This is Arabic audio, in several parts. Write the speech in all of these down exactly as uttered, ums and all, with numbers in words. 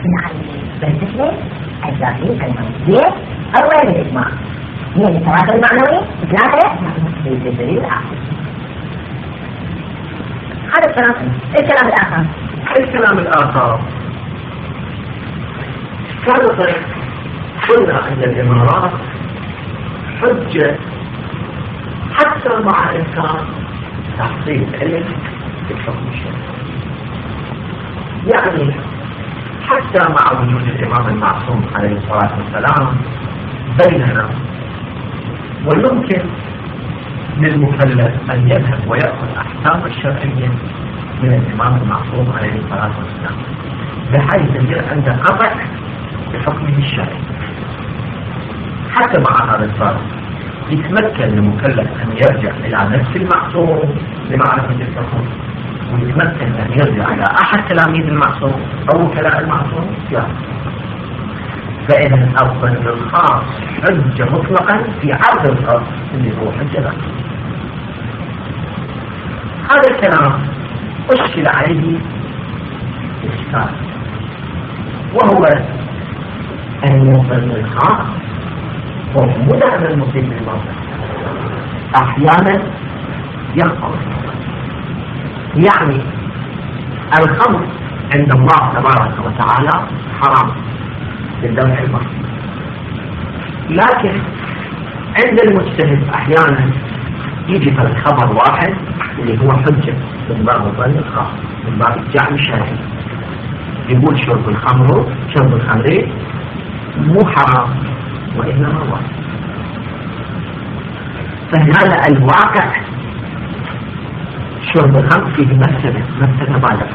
يعني بالنسبة الذاتي كالمنزلية أو غير الإجماع هي التواتر المعنوي ثلاثة بالدليل الآخر. هذا الكلام. الكلام الآخر الكلام الآخر فرق قلنا أن الإمارات حجة حتى مع إمكان تحصيل علم بالحكم الشرعي، يعني حتى مع وجود الإمام المعصوم عليه الصلاة والسلام بيننا ويمكن للمكلف أن يذهب ويأخذ أحكام الشرعية من الإمام المعصوم عليه الصلاة والسلام بحيث يصير عنده قطع بحكمه الشرعي. حتى مع هذا الفرق يتمكن المكلف أن يرجع إلى نفس المعصوم لمعرفة الحكم، ويتمكن أن يرجع إلى أحد تلاميذ المعصوم أو وكلاء المعصوم يعني. فإذا الظن الخاص حجة مطلقا في عرض الخاص اللي هو حجة ذاتية. هذا الكلام أشكل عليه إشكال، وهو أن الظن الخاص هو مدعم المصيب بالموضع أحيانا يخطر. يعني الخمر عند الله تبارك وتعالى حرام باللوح المحفوظ، لكن عند المجتهد أحيانا يجي الخبر واحد اللي هو حجة من باب الظن الخاص من باب الجعل الشرعي، يقول شرب الخمر شرب الخمر مو حرام وإنما واجب. فهذا الواقع شرب الخمر فيه مفسدة مفسدة بالغة.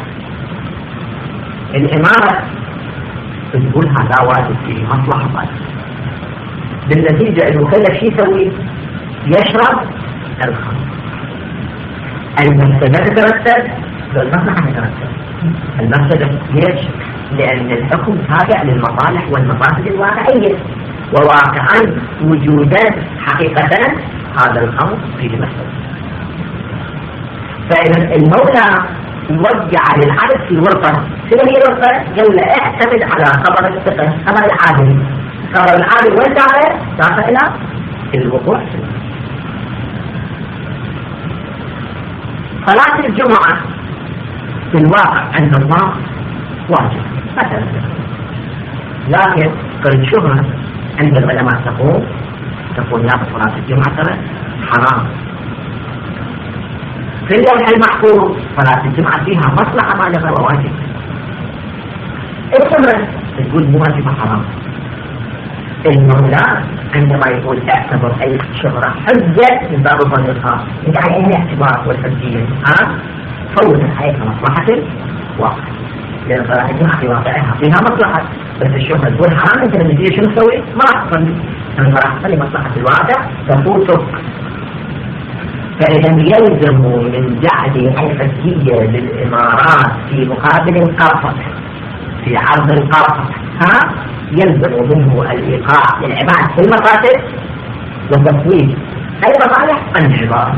الإمارة تقول هذا واجب فيه مصلحة بالغة، بالنتيجة المكلف شو يسوي؟ يشرب الخمر. المفسدة تترتب والمصلحة تترتب. المفسدة ليش؟ لأن الحكم تابع للمصالح والمفاسد الواقعية، وواقعا وجودا حقيقة هذا الخمر فيه مفسدة. فإذا المولى يوجع للعبد في ورطة. شنو هي الورطة؟ قال اعتمد على خبر الثقة خبر العادل. خبر العادل وين داخل؟ داخل إلى الوقوع. صلاة الجمعة في الواقع عند الله واجب مثلا، لكن قد شبهة عند العلماء تقول تقول لا صلاة الجمعة ترى حرام. في اللوح المحفوظ صلاة الجمعة فيها مصلحة بالغة وواجب. السنة تقول مو واجبة حرام. المولى عندما يقول اعتبر أي شهرة حجة من باب الظن الخاص، يعني أي الاعتبار والحجية ها فوت عليك مصلحة واقع، لأن صلاة الجمعة في واقعها فيها مصلحة، بس الشهرة تقول حرام أنت لما تيجي شنو تسوي؟ ما راح تصلي، لأن راح تصلي مصلحة الواقع تفوتك. فإذا يلزم من جعل الحجية للإمارات في مقابل القرصة في عرض القرصة ها يلزم منه الإيقاع للعباد في المقاصد وتفويض أي مصالح العباد.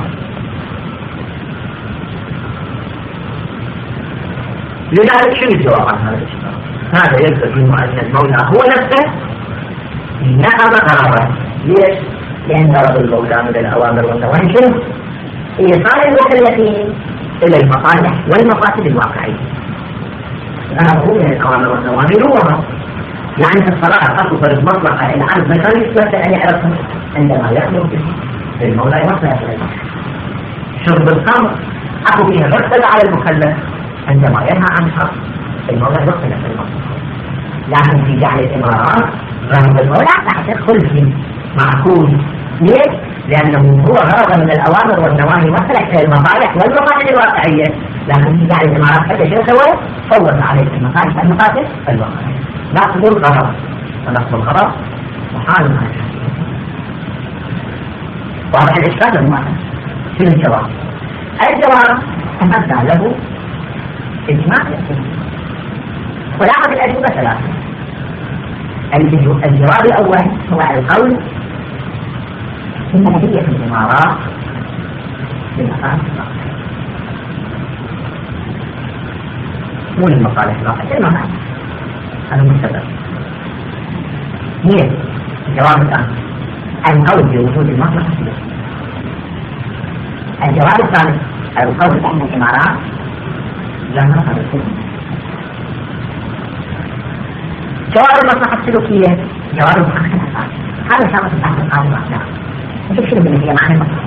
لذلك شنو الجواب عن هذا الإشكال؟ هذا يلزم منه أن المولى هو نفسه نعم غرضا. ليش؟ لأن غرض المولى من الأوامر والنواهي شنو؟ إيصال المكلفين إلى المصالح والمقاصد الواقعية. هذا هو من الأوامر والنواهي هو يعني في الصلاة أخذ فرض مطلقة العبد مثلا يستطيع أن يعرفه عندما يأمر به المولى يوصل إلى شرب الخمر أخذ فيها مفسدة على المكلف عندما ينهى عنها المولى يوصل إلى المصلحة. لكن في جعل الإمارات غرض المولى راح تدخل في معقول. ليش؟ لأنه هو غرض من الأوامر والنواهي وصلت إلى المصالح والمقاصد الواقعية، لكن في جعل الإمارات حتى شنو سوى؟ فوض عليك المصالح والمقاصد الواقعية. لفظ الغرض ولفظ الغرض محال معه. واضح الإشكال المعنى. شنو الجواب؟ الجواب تمثل له إجماع يقين. خلاصة الأجوبة ثلاثة. الجواب الأول هو القول إن هدية الإمارات للمصالح الواقعية مو للمصالح الواقعية المعنى. هذا مستقر. اثنين الجواب الثاني القول بوجود المصلحة السلوكية. الجواب الثالث القول بأن الإمارات لا مصلحة السلوكية. جواب المصلحة السلوكية جواب المصلحة هذا شرط البحث القادم أصلا. نشوف شنو بالنسبة معنى المصلحة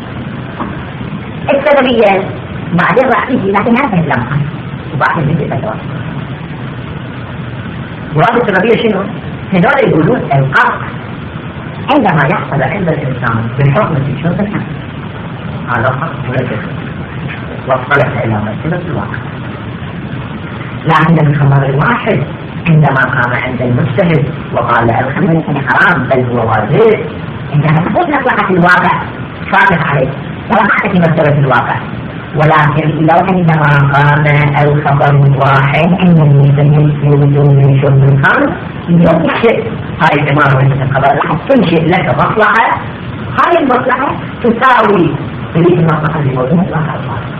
السببية بعدين راح تيجي لكن هذا يتلمح وبعدين نجي بالجواب. جواب السببية شنو؟ هذول يقولون القصد عندما يحصل عند الإنسان بالحكم في شرط الحكم هذا قصد وليس واصطلح إلى مرتبة الواقع. لكن الخمر الواحد عندما قام عند المجتهد وقال الخمر ليس حرام بل هو واجب، عندما تفوت مصلحة الواقع فاتت عليه ورفعت في مرتبة الواقع. ولكن لو عندما قام الخبر الواحد أن يوجد من شرب الخمر ينشئ هاي الإمارة من الخبر الواحد تنشئ لك مصلحة، هاي المصلحة تساوي تريد المصلحة اللي موجودة في الواقع.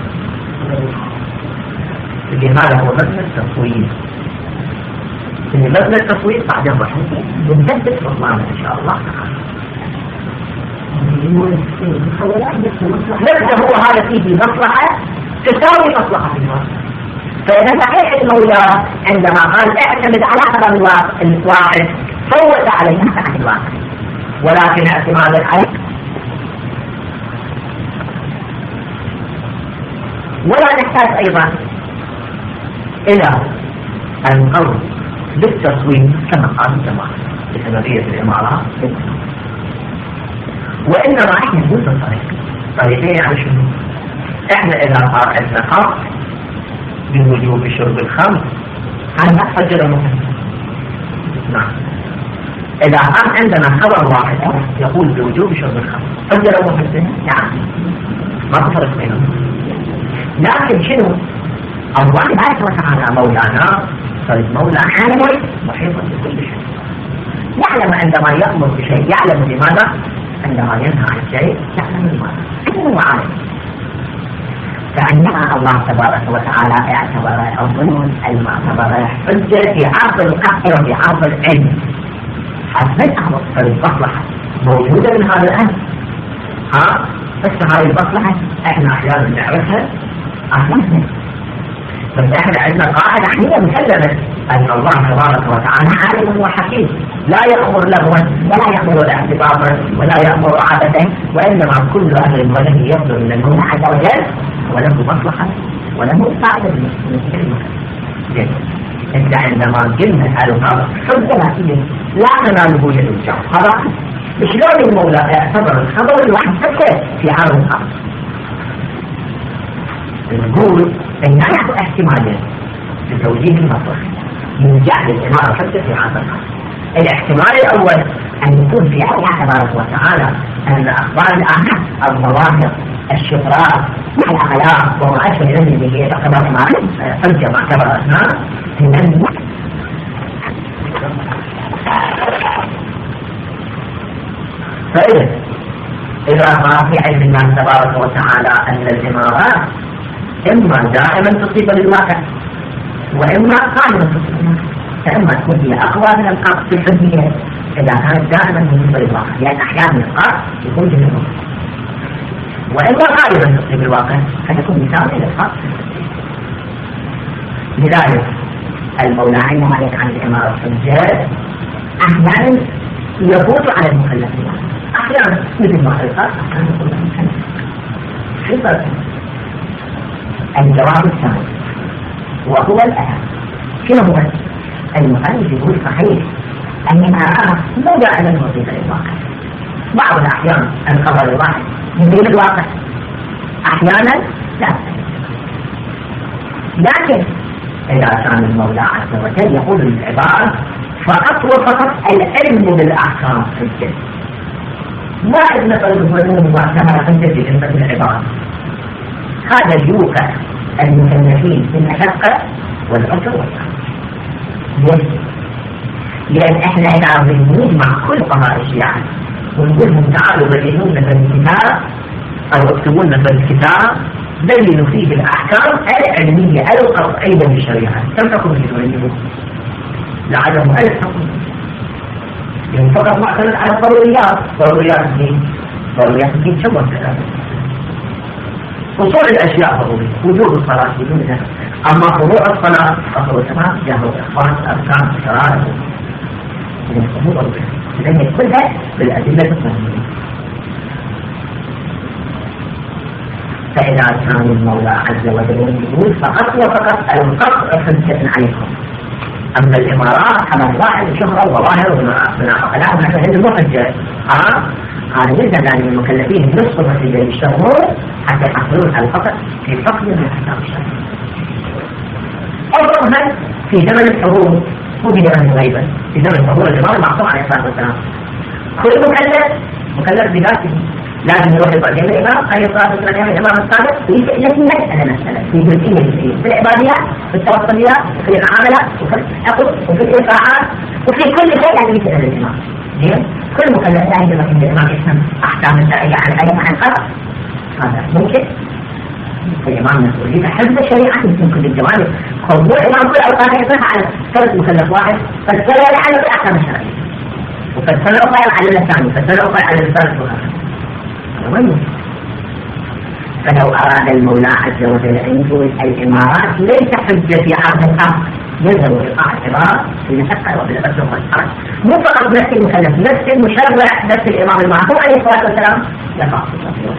لهذا هو مبنى التصوير. اللي مبنى التصوير بعدين راح نجدد فضلنا إن شاء الله تعالى. نفسه هو هذا فيه مصلحة تساوي مصلحة المرء. فإذا صحيح المولى عندما قال اعتمد على خبر الواحد فوت عليه مصلحة الواحد، ولكن اعتمادك عليه ولا نحتاج أيضا إلى القول بالتصوير كما قال الجماعة بسببية الإمارات، وإنما إحنا نقول الطريق طريقين على شنو؟ إحنا إذا قرأنا قرأ بوجوب شرب الخمر هذا فجر المحسن. نعم. إذا كان عندنا خبر واحد يقول بوجوب شرب الخمر فجر المحسن يعني ما تفرق بينهم. لكن شنو؟ الله سبحانه وتعالى مولانا طيب مولى عالم محيط بكل شيء، يعلم عندما يأمر بشيء يعلم لماذا، عندما ينهى عن شيء يعلم لماذا، كله عالم. فعندما الله تبارك وتعالى اعتبر الظنون المعتبرة حجة في عرض القهر وفي عرض العلم، حسب الأمر فالمصلحة موجودة من هذا الأمر. ها بس هذه المصلحة احنا احيانا نعرفها احيانا، بس احنا عندنا قاعدة حقيقة مسلمة ان الله تبارك وتعالى عالم وحكيم لا يأمر لغوا ولا يأمر اعتبارا ولا يأمر عادة، وانما كل امر والذي يصدر من المولى عز وجل وله مصلحة وله فائدة من الكلمة. انت عندما قلنا هذا حجة لا تناله يد الجو، هذا شلون المولى يعتبر الخبر الواحد حتى في عرض الأرض. نقول ان نحن احتمالين لتوجيه المصلحة من جعل الإمارة حتى في عرض الأرض. الاحتمال الأول أن يكون في الله تبارك وتعالى أن أخبار الآحاد الظواهر الشفرات الأخلاق وما أشبه ذلك به تعتبر إمارة حجة معتبرة أثناء إن فإذا إذا ما في علم الله تبارك وتعالى أن الإمارات إما دائما تصيب للواقع وإما قائمة تصيب للواقع، فإما تكون هي أقوى من القصد في الحجية إذا كانت دائما بالنسبة للواقع، لأن أحيانا القصد يكون جميل وإما قائمة تصيب الواقع فتكون مثال للقصد. لذلك المولى عندما يجعل الإمارة حجة أحيانا يفوت على المكلفين، أحيانا مثل ما قال أحيانا يقول المكلف. في فرق. الجواب الثاني وهو الأهم شنو هو؟ المؤلف يقول صحيح الإمارات مو دائما وظيفة للواقع، بعض الأحيان الخبر الواحد يزيد الواقع أحيانا لا، لكن إذا كان المولى عز وجل يقول العبارة فقط وفقط العلم بالأحكام حجة، ما إذن فالظنون معتبرة حجة في كلمة العبارة، هذا يوقع المكلفين في المشقة والعسر والسعة. ليش؟ لأن إحنا إذا بنقول مع كل قضاء الشيعة ونقول لهم تعالوا بينوا لنا بالكتاب أو اكتبوا لنا بالكتاب بينوا فيه الأحكام العلمية القطعية للشريعة، كم تكون في تبينوا؟ لعدم أي حكم، يعني فقط معتمد على ضروريات ضروريات الدين ضروريات الدين شو كذا وصول الأشياء ضرورية وجوب الصلاة بدون ذلك. أما فروع الصلاة فهو تمام جهة الإخوان أركان الشرائع مو ضروري لأن كلها بالأدلة القانونية. فإذا كان المولى عز وجل يقول فقط وفقط القطع حجة عليكم. أما الإمارات حمل واحد شهرة وظاهر ومنافقة لا ما تهد محجة ها هذا يلزم أن المكلفين نصف الحجة يشتغلون حتى يحصلون على القطع في فقد من أحكام الشرع. أو رغم في زمن الحروب مو في زمن الغيبة، في زمن الحروب الإمام معصوم عليه الصلاة والسلام كل مكلف مكلف بذاته لازم يروح يقعد يعمل الإمام عليه الصلاة والسلام يعمل الإمام الصادق في التي مسألة مسألة في جزئية جزئية في العباديات في التوصليات وفي المعاملات وفي العقد وفي الإطاعات وفي كل شيء يعني يسأل الإمام. زين كل مكلف لا يجب أن الإمام يفهم أحكام الشرعية عن أي عن قطع هذا ممكن. الإمام مسؤولية حفظ الشريعة من كل الجوانب. موضوع الإمام كل أوقات يصح على فرد مكلف واحد فالسنة يعلم الأحكام الشرعية وفالسنة أخرى يعلم الثاني فالسنة أخرى يعلم الثالث والآخر. فلو أراد المولى عز وجل أن يقول الإمارات ليس حجة في عرض الحق يلزم إيقاع العبارة في المشقة وفي الأسر والحرج مو فقط نفس المكلف نفس المشرع نفس الإمام المعصوم عليه الصلاة والسلام يقع في التطبيق.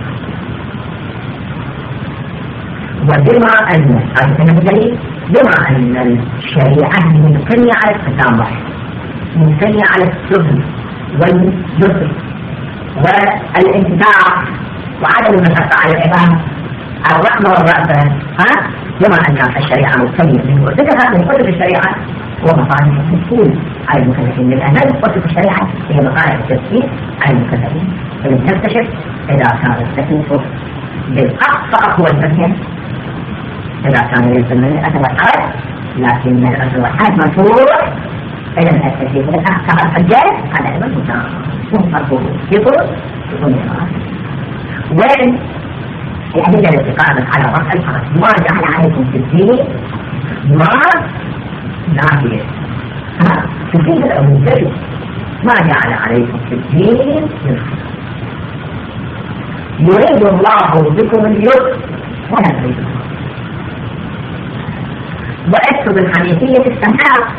وبما أن هذا الدليل بما أن الشريعة مبنية على التسامح مبنية على السهل واليسر والانتفاع وعدم المشقة على العبادة الرحمة والرأفة ها بما أن الشريعة مبنية من وصفها من وصف الشريعة ومصالح التسهيل على المكلفين لأن وصف الشريعة هي مصالح التسهيل على المكلفين فلنكتشف إذا كان التكليف بالحق فقط هو التسهيل إذا كان يلزم من الأثر والحرج لكن من الأثر والحرج مشروع إذا التكليف بالحق كما الحجاج هذا أيضا مطلوب يطلب يكون إمارات. وين الأدلة التي قامت على رفع الحرج ما جعل عليكم في الدين ما نافية في الدين الأول ما جعل عليكم في الدين يريد الله بكم اليسر ولا يريد وأكتب الحنيفية السمحاء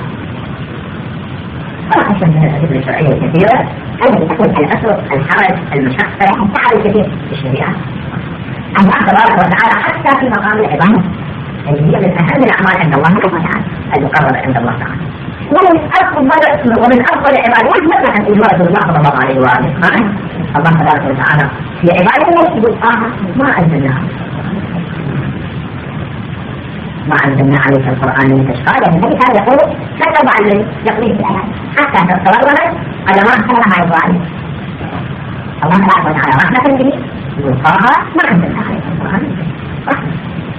ولا أشهد من الأدلة الشرعية الكثيرة التي تكون الأسر الحرج المشقة انتحل الكثير في الشريعة. الله تبارك وتعالى حتى في مقام العبادة اللي هي من أهم الأعمال عند الله سبحانه وتعالى المقربة عند الله تعالى ومن أفضل ومن أفضل العبادات مثلا إجابة الله صلى الله عليه وآله الله تبارك وتعالى في عبادة يقول آه ما أنزلناها ما أنزلنا عليك القرآن لتشقى لأن النبي كان يقول لا ترضى عن الذي يقضيه في الآيات حتى تتورط على ما أنزل لها يرضى الله تبارك وتعالى رحمة به يقول طه ما أنزلنا عليك القرآن رحمة.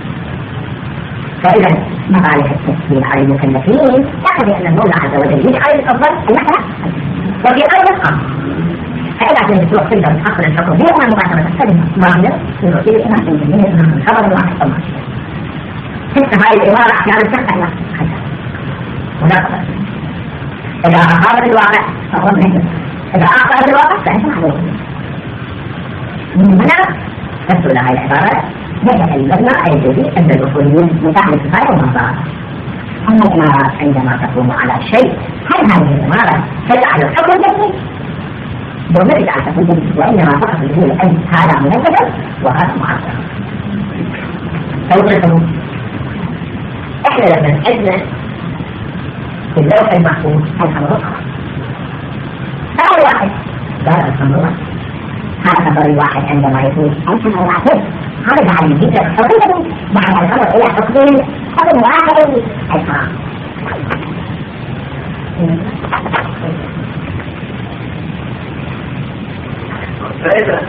فإذا مصالح التسهيل على المكلفين تقضي أن المولى عز وجل يجعل الأفضل المحرم وفي أيضا الأمر فإذا كنت تروح تقدر تحصل الحكم هي ما مباشرة تستلم ماهية يعطي الإمام من خبر الواحد طبعا تفتح هذه الإمارة أحيانا تفتح لها ولا إذا أخبر الواقع فهو منه إذا أخبر الواقع فأنت محظوظ من هنا تبدو لها العبارة بدأ المبنى الجديد أن الأصوليين متاح للكفاية والمنظار. أما الإمارات عندما تقوم على شيء هل هذه الإمارة تجعل الحكم جديد؟ وما تجعل الحكم جديد وإنما فقط يقول أنت هذا منجد وهذا معصر. توقفه إحنا لما نحدنا في اللوح المحفوظ الخبر الآخر فهو واحد قال الخبر هذا خبر الواحد عندما يقول الخبر الواحد هذا جعل جدا حقيقة بعد الخبر إلى تقديم خبر واحد الحرام. فإذا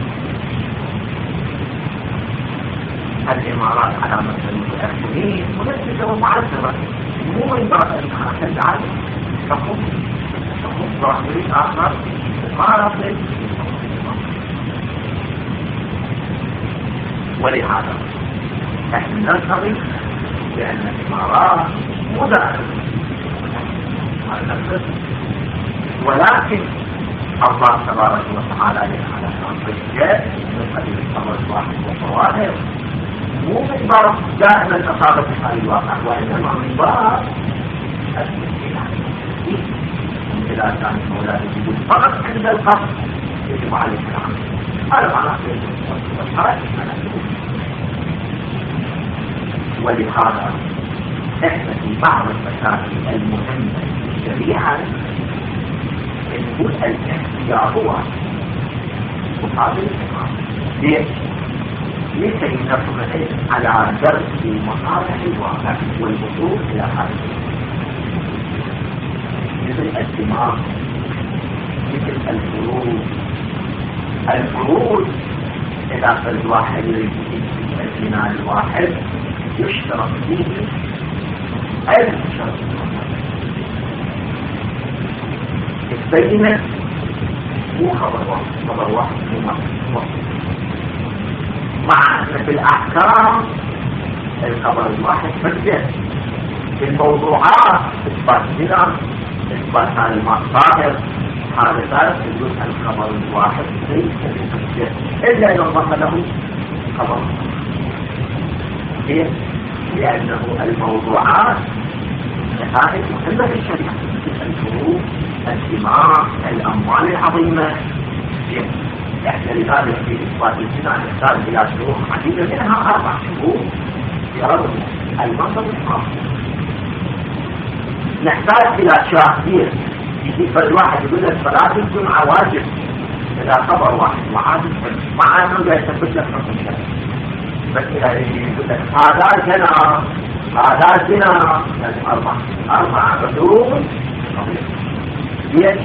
الإمارات على مثل المتأخرين ونسبة معذرة مو من بعض الإمارات العالم تقوم تقوم برحمة آخر مقارنة ولهذا نحن ننتظر بأن الإمارات مدعمة ينقص، ولكن الله تبارك وتعالى على الرجال من قبيل الخبر الواحد والظواهر مو من باب دائما اصابه هذا الواقع، وانما من باب الاستثناء. اذا كان المولى يجب فقط عند القصد يجب عليه العمل. هذا معناه والحرج على ولهذا احنا في بعض المسائل المهمه في الشريعه نقول الاحتياط هو مقابل الإمام. ليش؟ ليس ينبغي على درس مصالح الواقع والوصول إلى هذا مثل الدماغ، مثل الفروض. الفروض إذا فرد واحد يريد الزنا الواحد يشترط فيه ألف شرط البينة مو خبر واحد، خبر واحد مو مع أن في الأحكام الخبر الواحد مجد. في الموضوعات إثبات زنا، إثبات هذا الماء طاهر، هذا ذلك يقول الخبر الواحد ليس بمجد إلا إذا ضم له خبر. ليه؟ لأنه الموضوعات هذه مهمة في الشريعة، الفروض، الدماء، الأموال العظيمة. احنا لذلك في إثبات الزنا نحتاج إلى شروط عديدة، منها أربع شروط يرون المنظر الخاص. نحتاج إلى شاهدين. يجي فرد واحد يقول لك صلاة الجمعة واجب إذا خبر واحد وعادل، مع أنه لا يثبت لك حكم الشرع، بس إذا يقول لك هذا زنا هذا زنا لازم أربع أربع شروط. ليش؟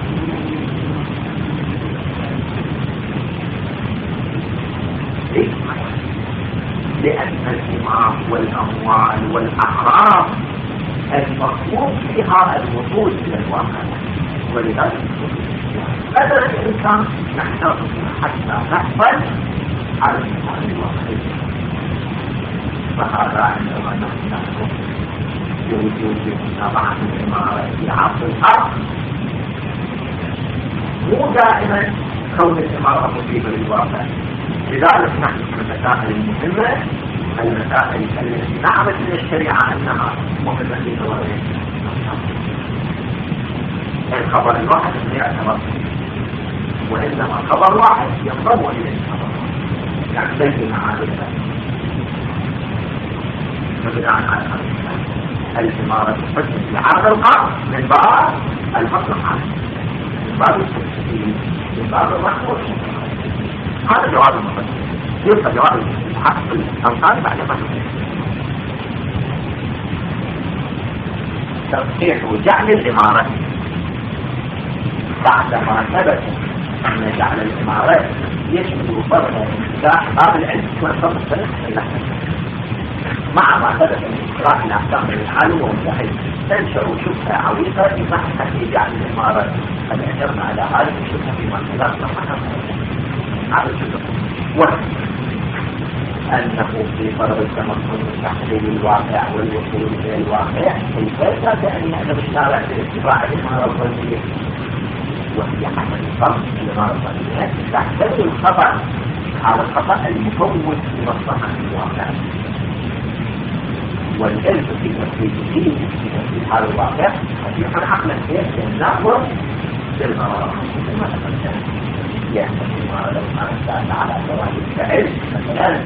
لأن الدماء والأموال والأعراض المطلوب فيها الوصول إلى الواقع، ولذلك مثلا الإنسان نحتاج حتى نحصل على المال الواقعي. فهذا عندما نحن بوجود متابعة الإمارة في عصر الحرب مو دائما كون الإمارة مصيبة للواقع. لذلك نحن في المسائل المهمة، المسائل التي نعرف من الشريعة أنها مهمة للغاية، الخبر الواحد لا يعتبر، وإنما خبر واحد ينضم إليه الخبر، يعني بين معارفة. فبناء على هذا الإمارة تحدث لعرض القرض من باب المصلحة، من باب التفسير، من باب الرحمة. هذا جواب المقدم. يبقى جواب حق الأنصار بعد ما تصحيح وجعل الإمارة بعدما ثبت أن جعل الإمارة يشمل فرق انفتاح باب العلم والفرق السنة مع ما ثبت من إقراء الأحكام العالم ومتحد تنشأ شبهة عويصة في بحث في جعل الإمارة. قد أشرنا على هذه الشبهة في مرحلات صحة على الشبهة أنه في فرض التمكن من تحليل الواقع والوصول إلى الواقع كيف تعني أن الشارع باتباع الإمارة الوزنية، وهي حسب الفرق الإمارة الوزنية تحتوي الخطأ على الخطأ المفوت لمصلحة الواقع، والعلم في تفسيره في تفسير هذا الواقع صحيح عقلا كيف نأخذ بالغرض مثل ما تقدم. يعني الإمارة لو كانت على زواج الفعل مثلا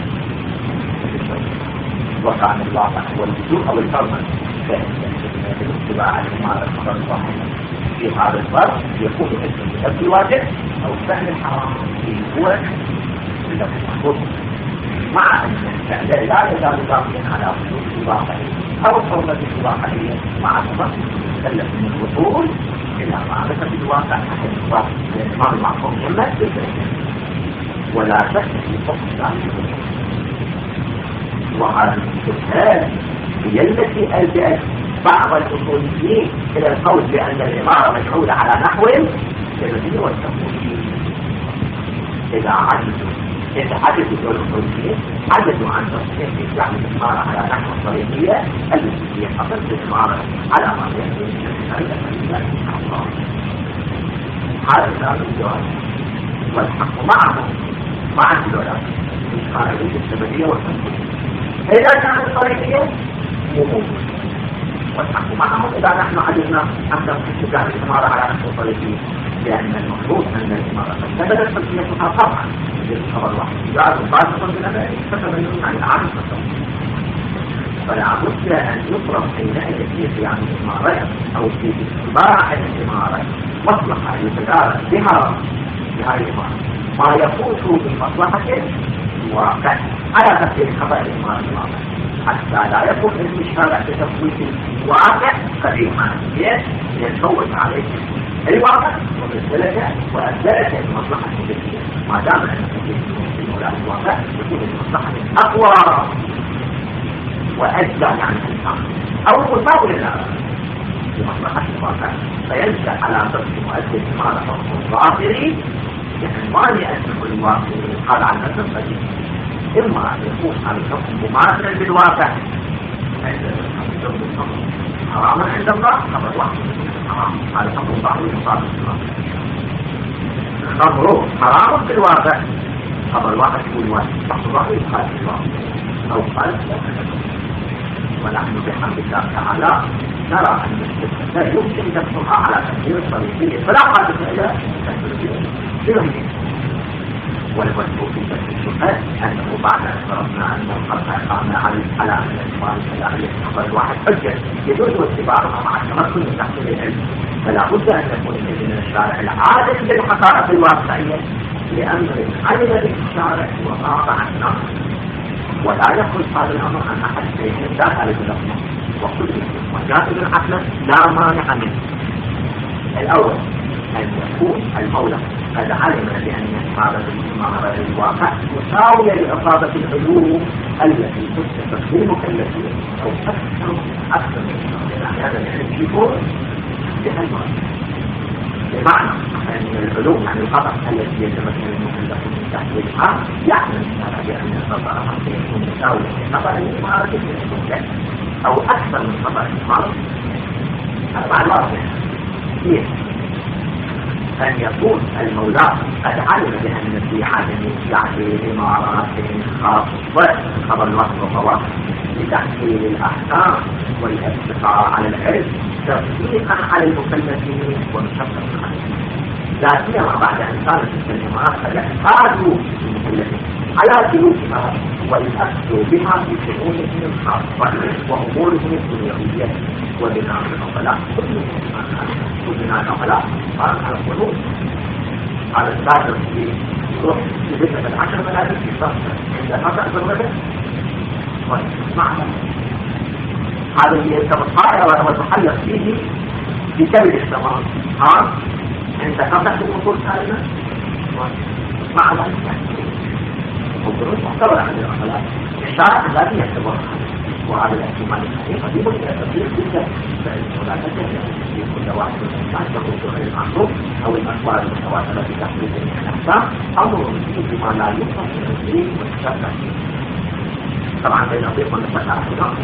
وقع من الواقع والوجوه أو الفرق في اتباع الإمارة الخبر الواحد في هذا الفرق يكون اسم بسبب الواجب أو الفعل الحرام في هو بسبب المحفوظ، مع أن الفعل لا يزال باقيا على وجود الواقع أو الحرمة الواقعية مع الفرق يتكلم من الوصول إلى معرفة الواقع حتى الواقع الإمام المعصوم جمع ولا شك في حكم ذلك. وهذه الشبهات هي التي ألجأت بعض الأصوليين إلى القول بأن الإمارة مجعولة على نحو السببي والتفويض. إذا عجزوا إذا عجزوا الأصوليين عجزوا عن تصحيح جعل الإمارة على نحو الطريقية التي هي أصل الإمارة على ما يحدث الشرعية فلله الله. هذا كتاب الجواز والحق معه مع الدولة القاعدة السببية والتنفيذية. إذا كانت الطريقية وجود والحق معه إذا نحن عجزنا أن نتبع الإمارة على نفس الطريقية، لأن المفروض أن الإمارة تبدأت تسميتها طبعا بالخبر الواحد إذا الباسطة بالأمانة فتبين عن العالم فلا بد أن يفرض حينئذ في قيام الإمارة أو في اتباع الإمارة مصلحة يتدارك بها بهذه الإمارة ما يفوت بمصلحة الواقع على تفسير خبر الإمارة الواقع، حتى لا يكون المشارع بتفويت الواقع كالإيمانيات يتفوت عليه الواقع وبالدلجة وأدلجة المصلحة الجديدة. ما دام أن المولاة الواقع يكون المصلحة أقوى وأجزى عن الإنسان أو مطابق لها بمصلحة الواقع، فينشأ على ضبط مؤسس الإمارة حكم الظاهري بعنوان أن يكون الواقع قال عن نفس القديم، إما أن يكون على الحكم مماثلا بالواقع حراما عند الله خبر واحد حرام على حكم ظاهري مطابق للواقع. خبره حرام في الواقع خبر واحد يقول واحد حكم ظاهري خالف الواقع أو خالف ونحن بحمد الله تعالى نرى أن الشركة لا يمكن دفعها على تغيير الطريقية فلا حاجة إلى تغيير والوجه في الشركة أنه بعد أن فرضنا أنه قد أقعنا على أن الإخوان الأهلية خبر الواحد حجة يجوز اتباعها مع التمكن من تحصيل العلم، فلا بد أن يكون من الشارع العادل بالحقائق الواقعية لأمر علم به الشارع وغاب عنه، ولا يخرج هذا الأمر عن أحد شيء داخل اللفظ وكل وجائز عقلا لا مانع منه. الأول أن يكون المولى قد علم بأن إصابة الإمارة الواقع مساوية لإصابة العلوم التي تثبت في المكلفين أو أكثر أكثر من هذا العلم يكون بهالمعنى، بمعنى أن العلوم يعني الخطأ التي يتمكن المكلفين من تحصيلها يعلم بأن الخطأ يكون مساوي لخطأ الإمارة المكلفة أو أكثر من خطأ الإمارة. هذا الواضح كيف أن يكون المولى قد علم بأن في عدم تعديل الإمارات خاصة خبر الوقت وخواص لتحصيل الأحكام والاتفاق على العلم تطبيقا على المكلفين ومشققا عليهم، لا سيما بعد أن كانت الإمارات قد احتاجوا المكلفين على سلوكها والأخذ بها في شؤونهم الخاصة وأمورهم الدنيوية وبناء العقلاء وبناء العقلاء قال على القلوب على البادر في روح لبنة العشر ملاذ في صفحة عند الحسن بالغدر معنى هذا اللي يتبقى وتحلق فيه بكبد السماء ها عند فتح الأصول سالمة مع ذلك الدروس محتوى عن العقلاء الشارع الذي يعتبرها وهذا الاحتمال الحقيقي قديم الى تطبيق جدا فلا تجد في كل واحد من الناس يقول غير المعروف او الاقوال المتواتره في تحديد الاحكام امر فيه بما لا يوصف من الدين والشرع. طبعا بين الضيق والنسبه احتمال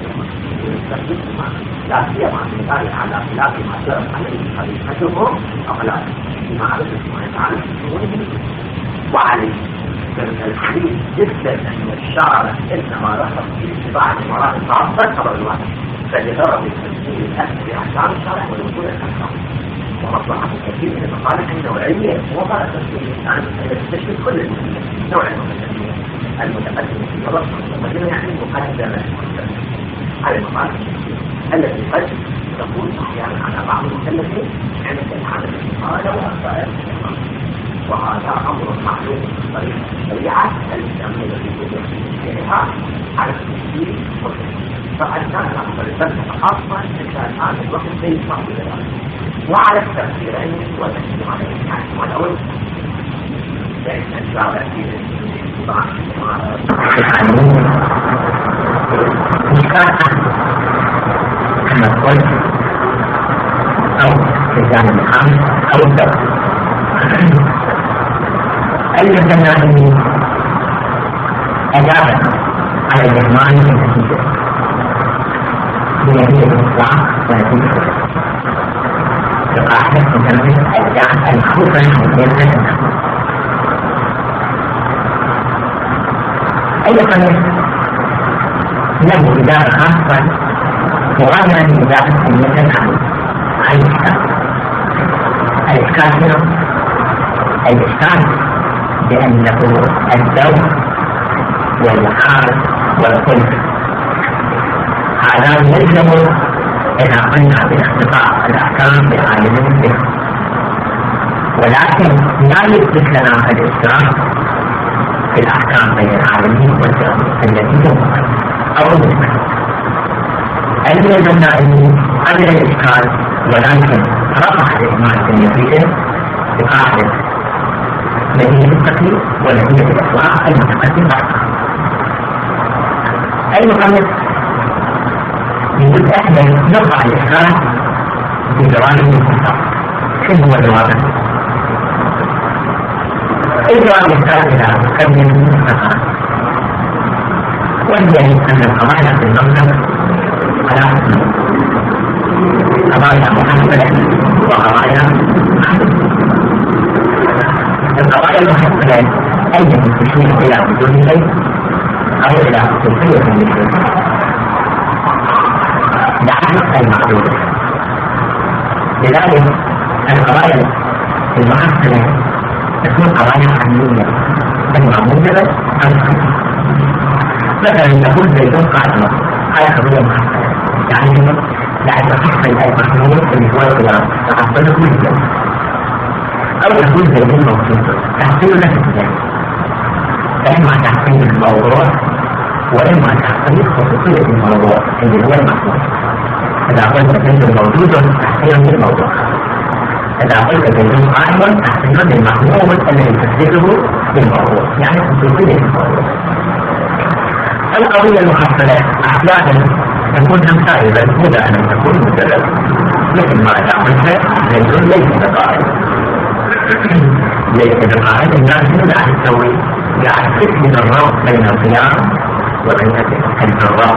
لا سيما من ذلك على خلاف ما جرت عليه خليفتهم اقلال بما عرفت ما يتعلق بشؤونهم وعليه من الحديث جدا أن الشعر إنما رخص في اتباع المراد الخاصة خبر الواحد فلضرب التسجيل الأسل بأحكام الشرع والوصول الأحكام ومصلحة كثير من المصالح النوعية وقال التسجيل عن تشمل كل نوع المكلفين المتقدم في الرسم والمدينة يعني مقدمة على المصالح التي قد تكون أحيانا على بعض المكلفين عند الحالة الإقالة وأخطاء وهذا أمر معلوم في طريقة الشريعة الإسلامية التي توجد فيها على التسجيل فأثناء الأمر الفلسفة خاصة إنسان هذا الوقت ليس معقول وعلى التفسيرين والتسجيل على الإنسان والأول لأن الشارع في بعض كما قلت أو كتاب الحمد أو الدرس المتناهي أجاب على الإيمان بالنتيجة بنتيجة الإسلام ونتيجة كقاعدة تسمى الأدعاء المعروفة من أيضا له إدارة خاصة مغامرة إدارة المدن عن الإسكان. الإسكان هنا الإسكان بأنه الدور والحارس والخلف هذا يلزم إذا قلنا باختصار الأحكام بعالم به، ولكن لا يثبت لنا الإسكان في الأحكام بين العالمين والفرق التي تنقل أو المسكن. أيضا أنه قبل الإشكال ولكن رفع الإجماع النتيجة بقاعدة نتيجة التقليد ونتيجة الإطلاق المتقدم بعدها. المصنف يجب احنا نقع الإشكال بجوانب مختلفة. شنو هو جوابه؟ الجواب الثالث إلى كم المستقى وهي أن القضايا في المملكة على قضايا محصلة وقضايا القضايا المحصلة أي تشير إلى وجود شيء أو إلى خصوصية من شيء دعاية المعلومة. لذلك القضايا المحصلة تكون قضايا عملية المعمولة عن مثلا نقول زيدون قائمة على قضية محصلة يعني لعل تحصل المحمول اللي هو القيام تحصله كل يوم، أو نقول زيدون موجود تحصيل نفس ذلك، إما تحصيل الموضوع وإما تحصيل خصوصية الموضوع اللي هو المحمول. إذا قلت زيدون موجود تحصيل الموضوع، إذا قلت زيدون قائم تحصيل المحمول الذي تحصيله بالموضوع يعني خصوصية الموضوع. القضية المحصلة أحيانا تكون مسائلة مدى أن تكون مجرد مثل ما تعملها زيدون ليس بقائم ليس بقائم الناس مدى أن تسوي قاعد تسمن الربط بين القيام وبين الفراغ.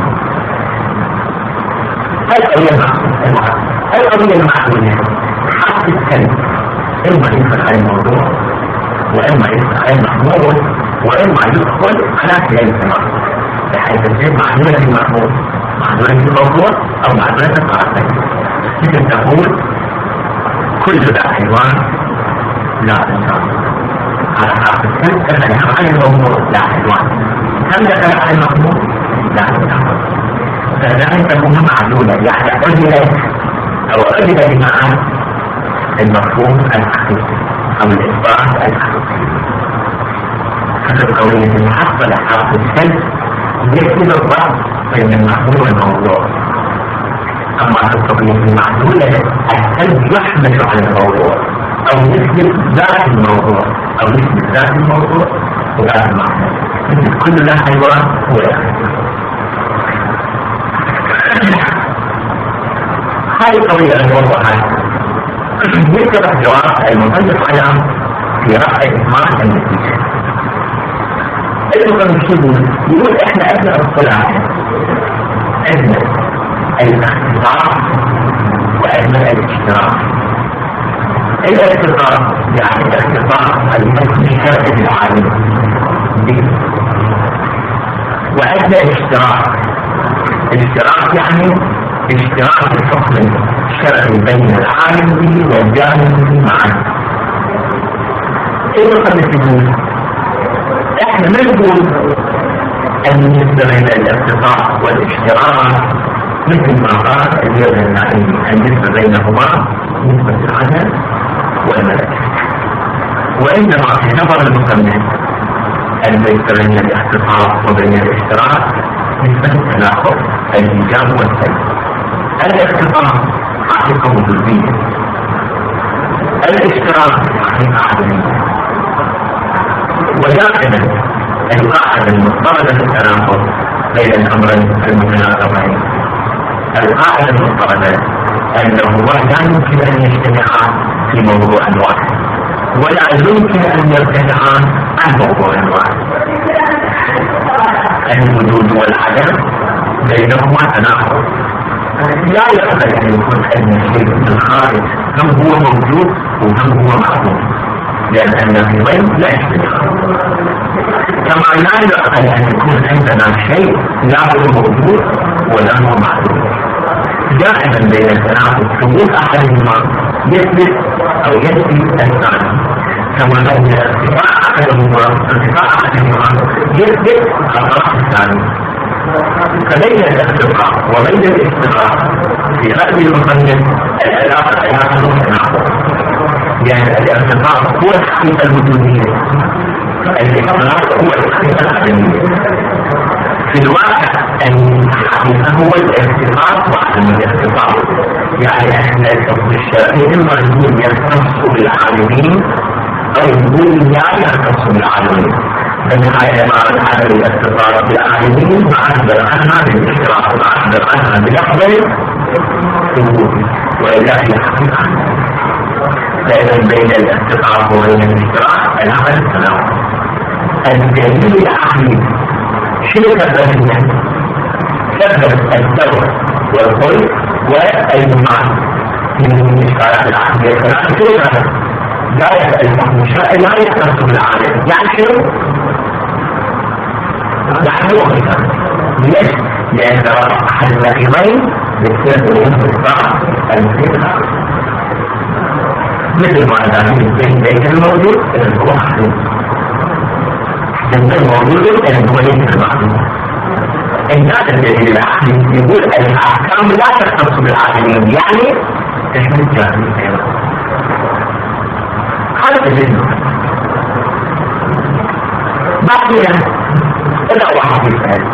القضية المحصلة القضية المحصلة حق الكلمة إما يدخل على الموضوع وإما يدخل على المحمول وإما يدخل على كلام المحمول بحيث تصير معلومة المحمول معلومة الموضوع أو معلومة القاعدة. مثل تقول كل ذا حيوان لا إنسان على حق الكلمة دخل على الموضوع لا حيوان، كم دخل على المحمول لا إنسان. فذلك تكون معلومة يعني أجل أو أجل بمعنى المفهوم الحقيقي أو الإثبات الحقيقي. حسب قضية المحصلة حق السلب يكتب الضغط بين المحمول والموضوع. أما حسب قضية المعدولة السلب يحمل على الموضوع أو يثبت ذات الموضوع أو يثبت ذات الموضوع وذات المحمول. مثل كل لا حيوان هو يحمل. هذه القضية الموضوعات يذكر الجواب المصنف على في رفع إجماع النتيجة. المصنف يقول إحنا أثناء الصلاة عندنا الاختصار وعندنا الاشتراك. الاختصار يعني الاختصار المشترك العالم به، وعندنا الاشتراك الاشتراك يعني اشتراك الحكم الشرعي بين العالم به والجاهل به معا. ايه الخمس يقول؟ احنا ما نقول ان بالنسبه بين الاختصاص والاشتراك مثل ما قال اليوم النائم النسبه بينهما نسبه العدد والملك، وانما في نظر المصنف النسبه بين الاختصاص وبين الاشتراك نسبه التناقض الايجاب والسلب. الاختصاص حقيقة وجودية، الاشتراك حقيقة عدمية. ودائما القاعدة المفترضة في التناقض بين الأمرين المتناقضين، القاعدة المفترضة أنه لا يمكن أن يجتمعان في موضوع واحد ولا يمكن أن يرتفعان عن موضوع واحد. الوجود والعدم بينهما تناقض، لا يقبل أن يكون أن الشيء في الخارج هم هو موجود وهم هو معلوم، لأن النقيضين لا يشتركان. كما لا يقبل أن يكون عندنا شيء لا هو موجود ولا هو معلوم. دائما بين التناقض ثبوت أحدهما يثبت أو يثبت الثاني، كما أن ارتفاع أحدهما ارتفاع أحدهما يثبت الطرف الثاني. فبين الاختفاء وبين الاختفاء في رأي المصنف العلاقة علاقة التناقض، يعني الارتفاع هو الحقيقة الوجودية، الاختفاء هو الحقيقة العدمية. في الواقع أن الحقيقة هو الارتفاع وعدم الارتفاع، يعني احنا الحكم الشرعي إما نقول يختص بالعالمين أو نقول لا يختص بالعالمين. فالنهاية ما عدم الارتفاع بالعالمين معبر عنها بالاشتراك معبر عنها بلفظ ثبوت، وإلا هي حقيقة. فإذا بين الارتفاع وبين الاشتراك العمل التناقض. الدليل العقلي شيء كذلك كذب الدور والخلق والمعنى من الاشتراك العقلية. فنحن كيف لا الحكم الشرعي لا يختص بالعالم، يعني شنو؟ يعني هو مثال. ليش؟ لأن أحد النقيضين يصير الانتفاع المثير، مثل ما ذلك بين بين الموجود اللي هو محدود، بين الموجود اللي هو ليس المحدود. الناس الذي العقل يقول الأحكام لا تختص بالعالمين، يعني تشمل الجاهلين أيضا. هذا الذي بعدين إذا واحد يسأل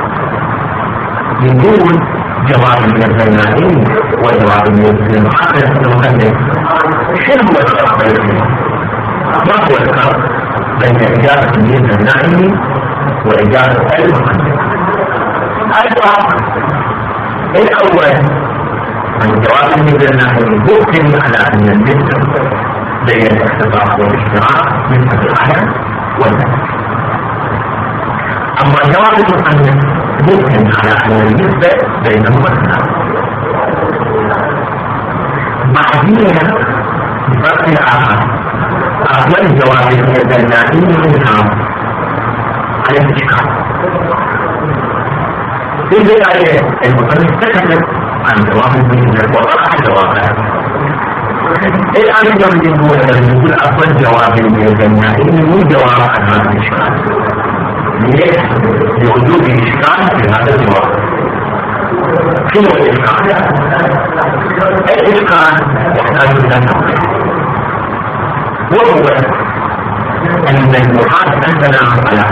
يقول جواب من الزنائين وجواب من المحقق المخلف، شنو هو الفرق بينهما؟ ما هو الفرق بين إجابة من الزنائين وإجابة المخلف؟ الفرق الأول عن جواب من الزنائين ممكن على أن النسبة بين الاختلاف والاشتراك مثل العدم والنسبة. أما جواب المصنف ممكن على أن النسبة بينهما التناقض. بعدين بفرق آخر أول جواب الزنائين منها على الإشكال. في البداية المصنف تكلم عن جواب المصنف وطرح جوابه. الآن يوم يقول يقول أفضل جواب الزنائين مو جواب عن هذا الإشكال. ليش؟ لوجود إشكال في هذا الجواب. شنو الإشكال؟ الإشكال يحتاج إلى توضيح، وهو أن المحال عندنا على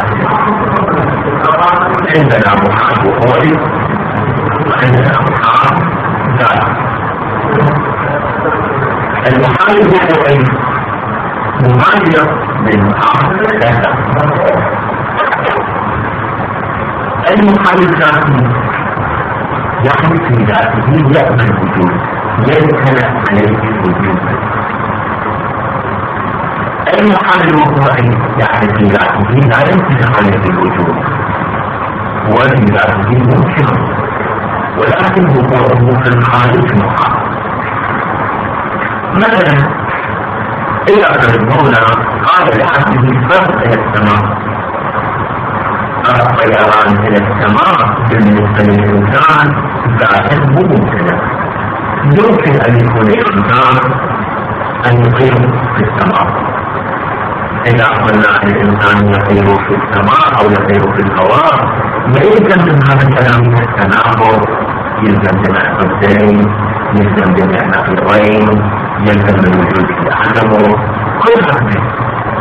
عندنا محال وقوي وعندنا محال ذات. المحال الوقوعي مغاير للمحال ذاته. المحال الذاتي يعني في ذاته يأمن الوجود، يمكن عليه الوجود. المحال الوقوعي يعني في ذاته لا يمكن عليه الوجود، وفي ذاته ممكن ولكن وقوعه في الخارج محال. مثلا إذا المولى قال لعبده فارق إلى السماء، الطيران إلى السماء بالنسبة للإنسان ذاتا مو ممكنة. يمكن أن يكون الإنسان أن يقيم في السماء. إذا قلنا الإنسان يطير في السماء أو يطير في الهواء، ما يلزم من هذا الكلام التناقض، يلزم جمع ضدين، يلزم جمع نقيضين، يلزم الوجود في عدمه، كل هذا.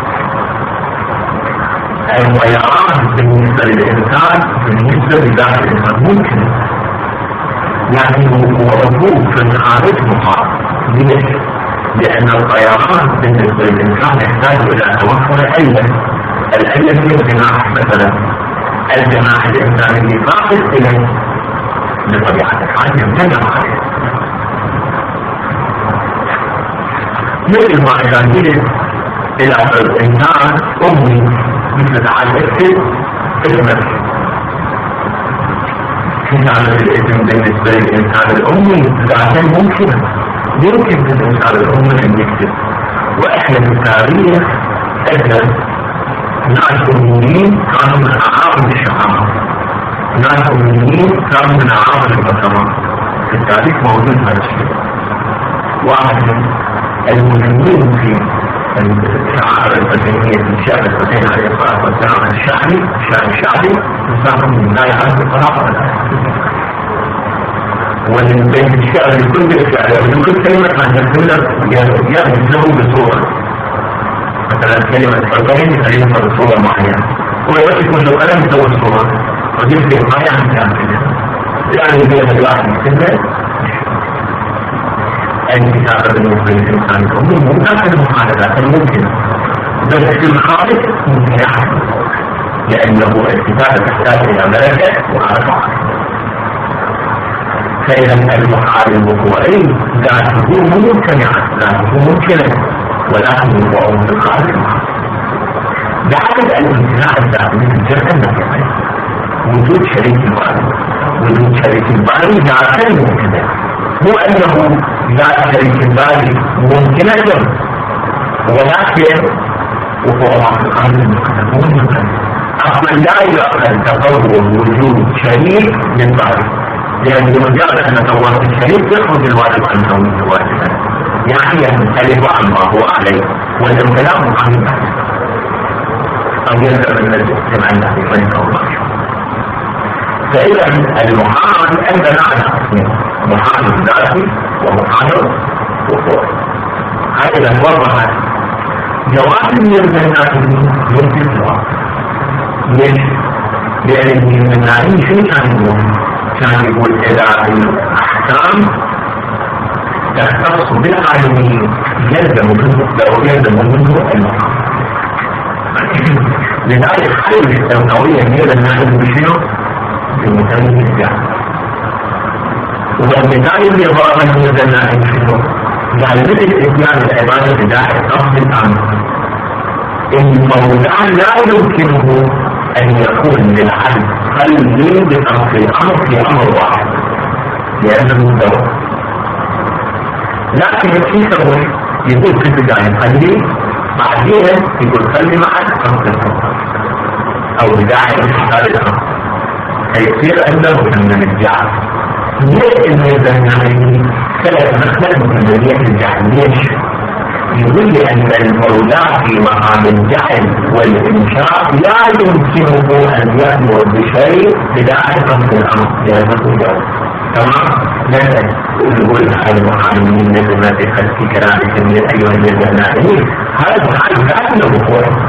الطيران بالنسبة للإنسان بالنسبة لذات الإنسان ممكن، يعني هو وجود في الخارج محال. ليش؟ لأن الطيران بالنسبة للإنسان يحتاج إلى توفر علم. العلم هي الجناح مثلا، الجناح الإنساني فاقد إليه بطبيعة الحال يمتنع عليه. مثل ما إذا جلس إلى الإنسان أمي مثل تعال اكتب اسمك، كتابة الاسم بالنسبة للإنسان الأمي ذاتا ممكنة، يمكن للإنسان الأمي أن يكتب. وإحنا في التاريخ أجل ناس أميين كانوا من أعراض الشقامة، ناس أميين كانوا من أعراض البصمة، في التاريخ موجود هذا الشيء. واحد من المهمين في الشعار الفلسطينية في الشعب الحسين عليه الصلاة والسلام الشعبي، الشعب الشعبي يساهم من لا يعرف القراءة ومن بين الشعر لكل الشعر ولكل كلمة عن الكل يأخذه بصورة، مثلا كلمة حسين يخليها بصورة معينة، هو يوشك من القلم يسوي صورة ويجب في ما يعني كامل يعني بين الواحد كلمة. الكتابة بالنسبة للإنسان الأمي ممكن المخالفات الممكنة، بس الخالف ممكن يحصل لأنه الكتابة تحتاج إلى ملكة وعرفة. فإذا المحال الوقوعي ذاته ممكنة، ذاته ممكنة، ولكن الوقوع في الخالف بعد الامتناع الذاتي من جهة النفسية وجود شريك الباري، وجود شريك الباري ذاته ممكنة، مو أنه لا شريك الباري ممكنة، ولكن وقوع في الخالف ممكن. أصلا لا يعقل تصور وجود شريك للباري، لأن بمجرد أن تصور الشريك يخرج الواجب عن كونه واجبا، يعني يختلف عما هو عليه، والامتلاء محمد أو يلزم الذي يحكم عنه في فنك الله. فإذا المحال عندنا على قسمين، محال ذاتي ومحال وقوعي. هذا وضح جواب من الناس يمكن جواب. ليش؟ لأن الناس شو كان يقول؟ كان يقول إذا الأحكام تختص بالعالمين يلزم منه لو يلزم منه المحال. لذلك حل التوقعية هي الناس بشنو؟ بمثال الإسلام. والمثال اللي ضربه هي الناس بشنو؟ يعني مثل الإسلام العبادة بداخل قصد الأمر. المولى لا يمكنه أن يكون للعبد خلي بقصد الأمر في أمر واحد لأنه دور. لكن يكفي يقول في البداية خلي، بعدين يقول خلي معك قصد الأمر أو بداية الحال الأمر، فيصير عنده من الجعل. ليش الميزانية ثلاث مختلف من ميزانية الجعل؟ ليش؟ يقول لي أن المولى في مقام الجعل والإنشاء لا يمكنه أن يأمر بشيء بداية قصد الأمر لأنه دور. تمام؟ مثلا يقول المحامين مثل ما في خلف كلامك من أيها الميزانيين هذا حال ذات وقوع.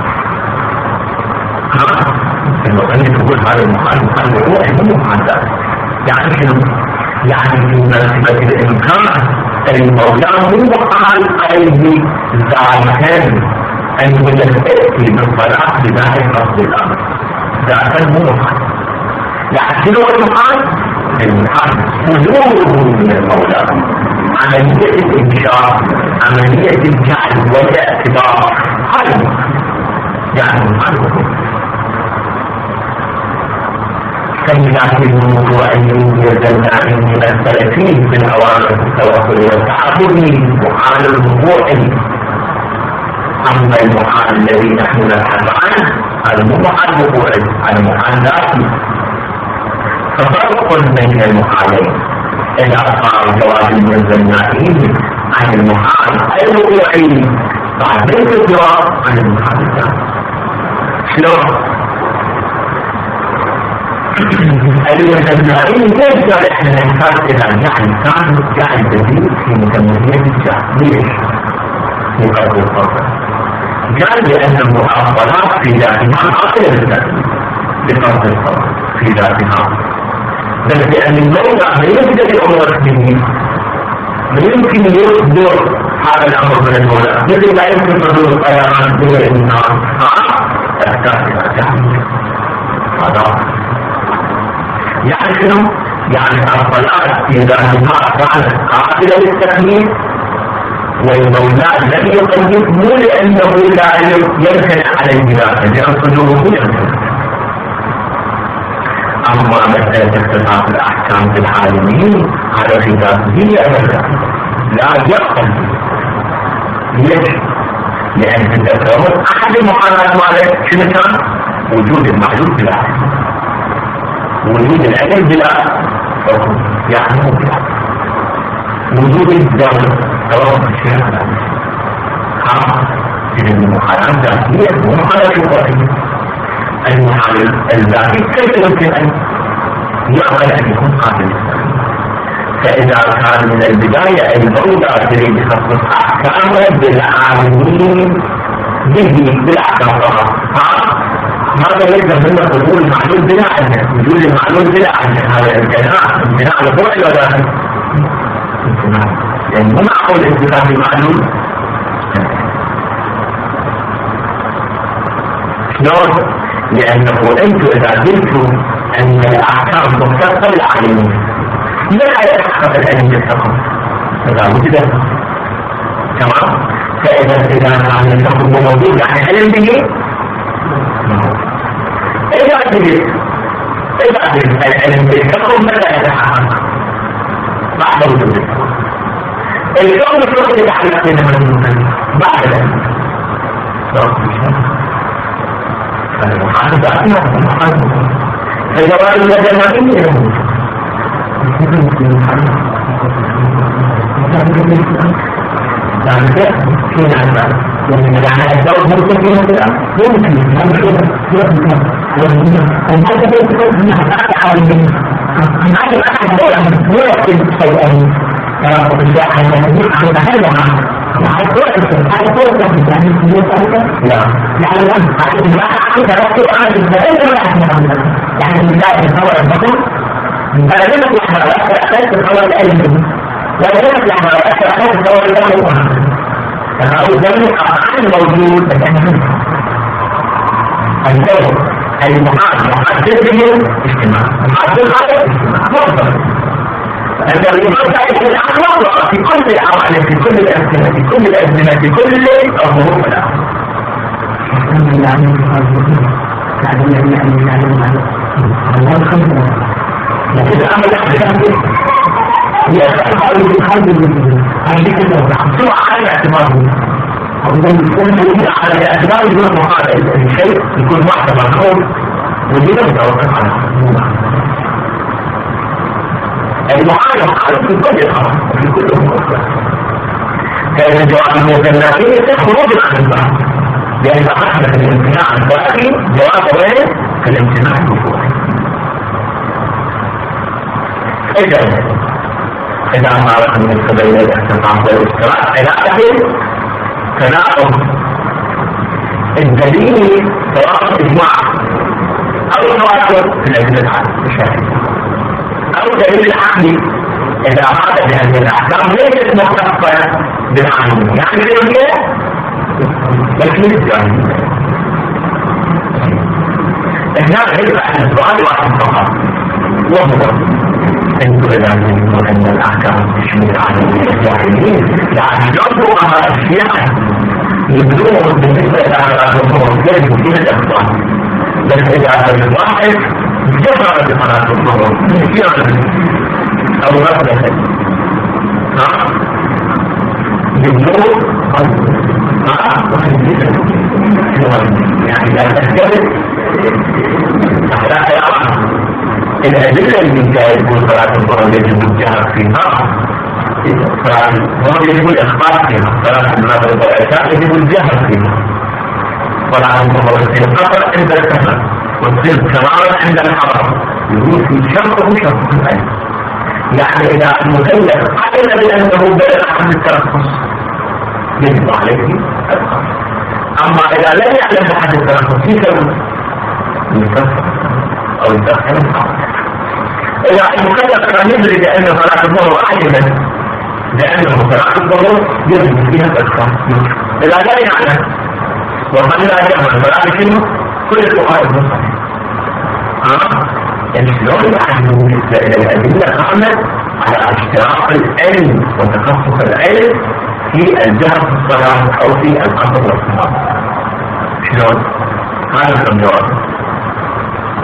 ها؟ المؤلف يقول هذا المحال محال وقوع مو محال ذات. يعني شنو؟ يعني في مناسبة الإمكان المولى من وقال أيدي ذاتا أن يتأتي بالصلاة بداية قصد الأمر ذاتا مو محال. يعني شنو المحال؟ المحال حضوره من المولى، عملية الإنشاء، عملية الجعل والاعتبار، هذا يعني المحال. كلمات الموضوعيين يزلنا من السلفين من أوامر التوكل والتعبد محال الوقوع. أما المحال الذي نحن نبحث عنه هذا مو محال وقوعي، هذا محال ذاتي. ففرق بين المحالين الأخبار جواب المنزلنائين عن المحال الوقوعي بعدين الجواب عن المحال الذاتي. شلون؟ المنزلنائين ليش قال احنا نحتاج الى الجعل؟ كان جعل جديد في مكملية الجعل. ليش؟ في قرب الفضل قال لأن المحافظات في ذاتها عاقلة للذات بقرب الفضل في ذاتها، بل لأن المولى لا يبدأ بأمور الدين لا يمكن يصدر هذا الأمر من المولى، مثل لا يمكن صدور الطيران دون النار. تحتاج إلى جعل. هذا يعني شنو؟ يعني الصلاة في ذاتها كانت قابلة للتكليف والمولى لم يكلف مو لأنه لا يمكن عليه ذلك لأن صدوره يمكن. أما مسألة اختلاف الأحكام في العالمين على خلافه أبدا لا يقبل. ليش؟ لأن في التفاوت أحد المحاولات مالك شنو كان؟ وجود المعلوم بلا حكم، وجود العلم بلا حكم، يعني مو بلا وجود الدولة سواء الشيء على ها إذا المحاولات ذاتية ومحاولات شرعية. المحاول الذاتي كيف يمكن أن يعمل أن يكون قابل؟ فإذا كان من البداية الدولة تريد تخصص أحكامها بالعالمين به بالأحكام فقط، هذا يلزم منا قبول المعلوم بلا عنه، وجود المعلوم بلا عنه. هذا امتناع امتناع لفرع ولا امتناع، يعني مو معقول انتفاع المعلوم. شلون؟ لأنه أنتم إذا قلتم أن الأحكام مختصة بالعالمين لا يتحقق العلم بالحكم، هذا وجد تمام. فإذا إذا كان الحكم موجود يعني علم به، إذا قلت إذا قلت العلم بالحكم متى يتحقق؟ بعد وجود الحكم. الحكم شلون يتحقق بينما بعد العلم؟ المحاسبة أنها المحاسبة فجواب الجماعية ذلك في نعمة ومن معنى الدور ممكن في مثلا ممكن ممكن ممكن وماذا يقول أنها تحت من هذا أحد هو يمكن شيئا وبالله أن يكون هذا هذا فرصة هذا فرصة يعني لا يعني الآن هذا ما أعرف هذا سؤال الزائد ولا أحد يعني من ذلك الخبر البطل فلا لم يحمل أساس الخبر العلمي ولا لم يحمل أساس الخبر العلمي فهذا الزمن أصلا موجود بجانب الدور المحاضر محدد به اجتماع محدد هذا اجتماع الذي يمثل الأخلاق في كل العوالم في كل الأزمنة في كل الأزمنة في كل الأمور والأمور. الحمد لله على المحاضرين تعلم أن أن يعلم الله الخمسة لكن الأمر الأحد يتحول بالخلق بالجبل هذه كلها سوى على اعتباره أولا يكون موجود على اعتبار يكون مقابل الشيء يكون معتبر خور وجوده متوقف على المعارض على في كل الأمر وفي كل الأمور. فإذا جواب المثناتين خروج عن البعض لأن أحدث الامتناع الذاتي جواب غير كالامتناع الوفوري. إذا إذا ما رأى من السبيل الاعتقام والاستراء علاقة تناقض الدليل سواء إجماع أو تواتر في الأدلة الشرعية أو دليل العقلي إذا أراد بهذه الأحكام ليست مختصة بالعالمين يعني بالعلمية بل بالجاهلية. هنا يجب أن السؤال واحد فقط وهو أنتم إذا علمتم أن الأحكام تشمل عالمين الجاهلين يعني يعطوا أشياء يبدون بالنسبة إلى الأمور غير مفيدة الأفضل بل إذا الواحد جفر بقناة الظهر نسيانا أو غفلة ها بالنور ها يعني لا تهتم أحلاك الأرض الأدلة اللي جاء يقول صلاة الظهر يجب الجهر فيها صلاة الظهر يجب الإخبار فيها صلاة المغرب والعشاء يجب الجهر فيها صلاة الظهر في القطر عند السفر والسر تماما عند الحرم يقول في شرطه شرط العلم يعني إذا المكلف علم بأنه بلغ عن الترخص يجب عليه القصر. أما إذا لم يعلم أحد الترخص في سبب يكفر أو يدخل القصر. إذا المكلف كان يدري بأن صلاة الظهر أعلم لأنه صلاة الظهر يجب فيها القصر. إذا لا يعلم وقد لا يعلم فلا يكلمه كل الفقهاء المصري ها يعني شلون يعني بالنسبه الى الادله قامت على اشتراك العلم وتخصص العلم في الجهر في الصلاه او في القصر والصلاه شلون؟ هذا الجواب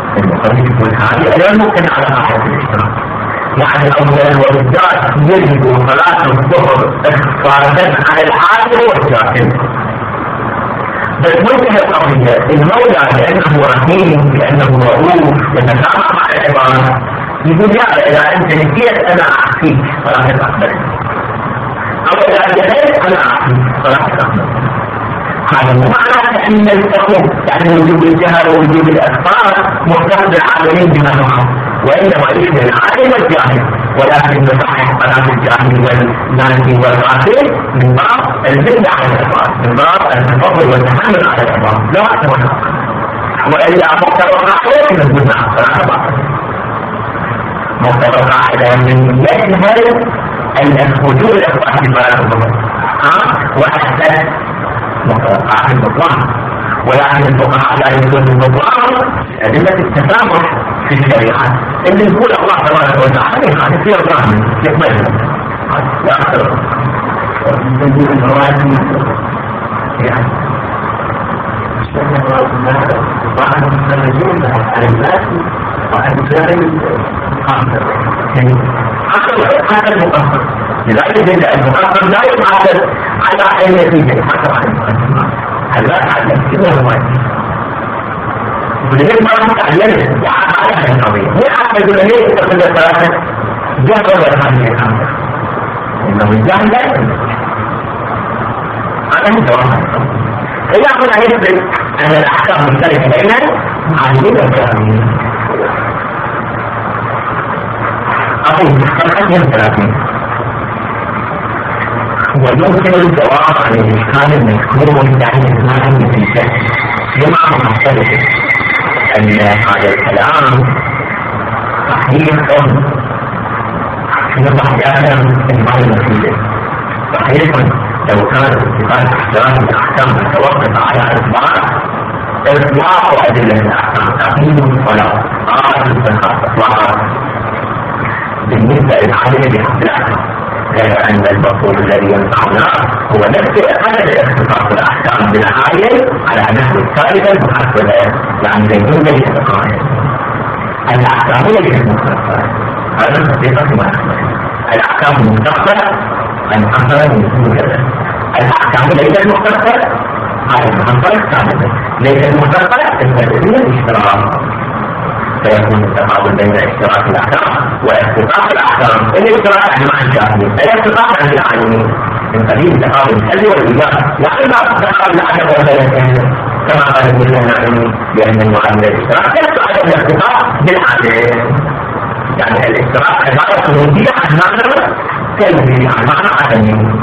المصنف يقول هذه لا ممكن على أحد الاشتراك، يعني الأول والذات يجب صلاة الظهر إخفادا عن الحاكم والساكن. بس ممكن القضية المولى لأنه رحيم لأنه رؤوف يتسامح مع العباد يقول لا إذا أنت نسيت أنا أعطيك صلاة الأقبل، أو إذا جلست أنا أعطيك صلاة الأقبل. هذا مو معناه أن الحكم يعني وجوب الجهل ووجوب الأخطاء مختص بالعالمين بما نعم، وإنما يشمل العالم والجاهل، ولكن نصحح صلاة الجاهل والناسي والغافل من باب الجد على العباد، من باب التفضل والتحمل على العباد، لا أكثر. وإلا مقتضى القاعدة نقول نعم صلاة باطلة. مقتضى القاعدة من يجهل أن وجوب الإخطاء في صلاة الظهر ها وأحسن مقتضى البطلان، ولكن الفقهاء لا يجوز البطلان أدلة التسامح في الشريعة اللي يقول الله تبارك وتعالى يعني في الرحمة يقبلها لا أكثر. يقول الرواية يعني استنى الله تعالى وعن المسلمين على الناس وعن مسلمين خاصة يعني هذا المقصر. لذلك المقصر لا يتعادل على أي نتيجة حتى عن المقصر هل لا تعلم كذا الرواية ولذلك ما تعلمت وعلى القضية مو حتى يقول ليه تقول ثلاثة جهل ولا هذه الأمر إنه الجهل لا يمكن هذا هو جواب. إذا هنا يثبت أن الأحكام مختلفة بين العالمين والجاهلين. أقول فرقا ثلاثين ويمكن الجواب عن الإشكال المذكور والدعي إثناء النتيجة بمعنى مختلف أن هذا الكلام صحيح يوضح بأدم إنباء النتيجة. صحيح لو كانت اتفاق احترام الأحكام متوقفة على إثبات إطلاق أدلة الأحكام تقييم ولا آخر تنقص إطلاقها بالنسبة للعدل بحق الأحكام، غير أن المفروض الذي ينفعنا هو نفس عدد اختصاص الأحكام بالعايل على نحو الثالثة المحصلة، يعني زيتون ليس بقائل الأحكام ليست مختصرة. هذا الحقيقة ما أخبر الأحكام المختصرة أن أخبر من كذا، الأحكام ليست مختصرة هذا المختصرة كاملة، ليست مختصرة تستدل الاشتراك، فيكون التقابل بين اشتراك الأحكام واختلاف الأحكام. الاشتراك عن معنى الجاهلين، الاختلاف عن العالمين من قبيل التقابل الحل والإيجاب، لا تقابل العدم والبيان كما قال ابن النعيم بأن المعامل الاشتراك يحصل عدم الاختلاف بالعدل، يعني الاشتراك عبارة وجودية عن معنى كلمة عن معنى عدمي،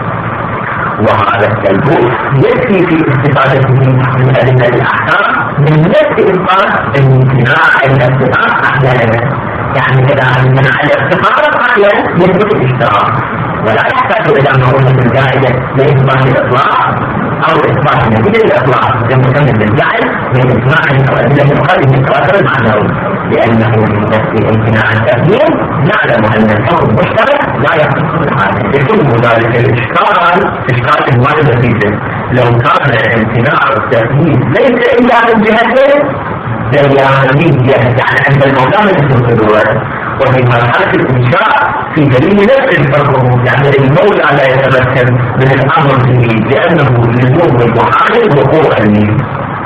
وهذا الكلب يكفي في استفادته من أدلة الأحكام من نفس إثبات امتناع الاختلاف أحيانا، يعني إذا منع الاختلاف أحيانا يثبت الاشتراك ولا يحتاج إلى معونة زائدة لإثبات الإطلاق أو إثبات نتيجة الإطلاق كمسند للجعل من إجماع أو أدلة أخرى من التواتر المعنوي، لأنه من نفس امتناع التأثير نعلم أن الحكم المشترك لا يختص بالعالم. يكون ذلك الإشكال إشكال ما نتيجة لو كان امتناع التأثير ليس إلا من جهتين ديانية، يعني عند المولى من الصدور وفي مرحلة الإنشاء في دليل نفس الفرق، يعني المولى لا يتمكن من الأمر به لأنه لزوم المحارب وقوع النيل،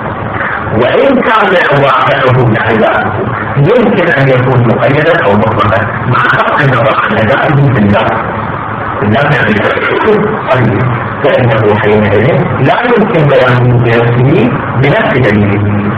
وإن كان واقعه يعني يمكن أن يكون مقيدا أو مطلقا مع قطع النظر عن أدائه في الله في الله يعني طيب، فإنه حينئذ لا يمكن بيان بنفسه بنفس دليله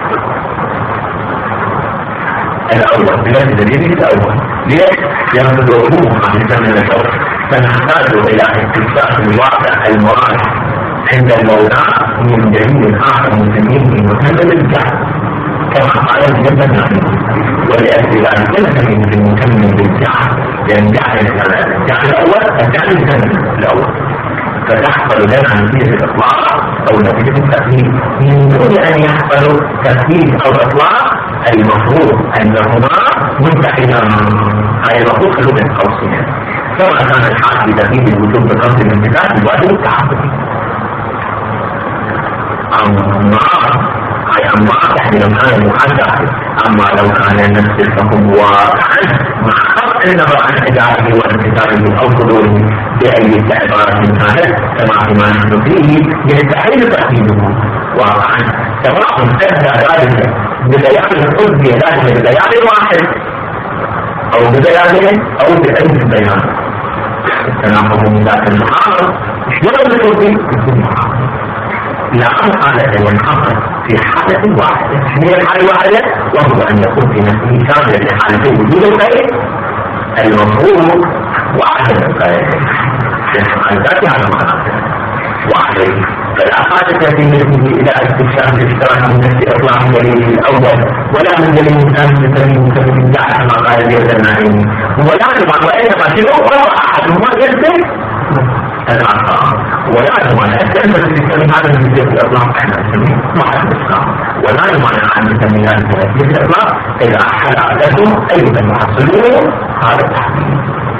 الأول بنفس دليله الأول. ليش؟ لأن الوقوف عن الزمن الأول فنحتاج إلى استكشاف الواقع المراد عند المولى من دليل آخر مسلمين مكمل الجهل كما قال الجبل النعيم، ولأجل ذلك نسميه بالمكمل بالجهل لأن جعل الجهل الأول الجهل الزمن الأول، فتحصل لنا نتيجة الإطلاق أو نتيجة التأثير من دون أن يحصل تأثير أو إطلاق. المفروض أنهما منتحلان، هاي المفروض خلو من قوسين كما كان الحال بتأثير الوجود بقصد الانتفاع الواجب التحقق. أما أي أما تحمل معنى محدد. أما لو كان النفس فهم واقعا مع فرق النظر عن إدارته وانتشاره أو صدوره بأي عبارة كانت كما فيما نحن فيه يستحيل تحديده واقعا، سواء أدى ذلك ببيان الحب ذلك ببيان واحد أو ببيان أو بأي بيان. التناقض من ذات المحاضر شلون بتوفي يكون محاضر لا حالة ينحصر في حالة واحدة. هي الحالة الواحدة وهو أن يكون في نفسه شامل لحالة وجود الخير المفروض وعدم الخير في الحالات على المناطق وعليه فلا حاجة في نفسه إلى استكشاف الاشتراك من نفس إطلاق الدليل الأول ولا من دليل ثاني تسميه مسبب داعي كما قال الجوز المعنى ولا نبع وإنما شنو هو أحد ما يلزم العقاب ولا يمانع الكلمة اللي تسمي هذا المثل الإطلاق احنا نسميه واحد الإسلام ولا يمانع أن نسمي هذا المثل الإطلاق إذا أحد عددهم أيضا يحصلون هذا التحديد.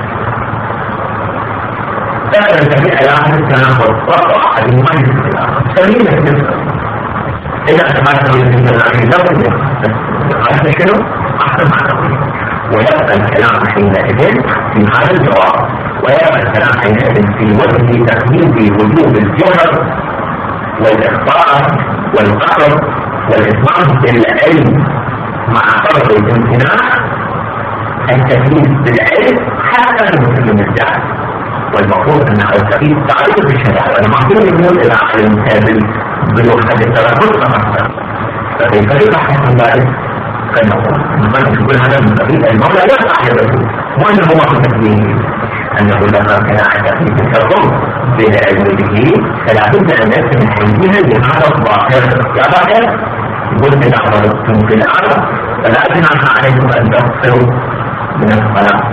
فإذا نسمي علاقة التناقض وقع أحد يمانع الآخر سمينا الجزء إذا أتمنى من المعنى لو هذا شنو؟ أحسن معنوي ويبقى الكلام حينئذ في هذا الجواب ويبقى الكلام حينئذ في وجه تقييد وجوب الجهر والإخبار والقصر والإطلاق بالعلم مع فرض الامتناع التكليف بالعلم حتى المسلم الجاهل والمفروض أنه التكليف تعريف بالشرع ولما كل يقول إلى علم كامل بوحدة الترابط فمثلا فكيف يبحث عن ذلك فالمفروض أن يقول هذا من قبيل المولى لا صاحبه وأنه هو تكليف أنه لما كان عن تكليف الترابط بين علم به فلا بد أن يكون حينها لهذا الظاهر يا ظاهر قلت لحظة في الأرض فلا أجنع عليكم أن تغفروا من الصلاة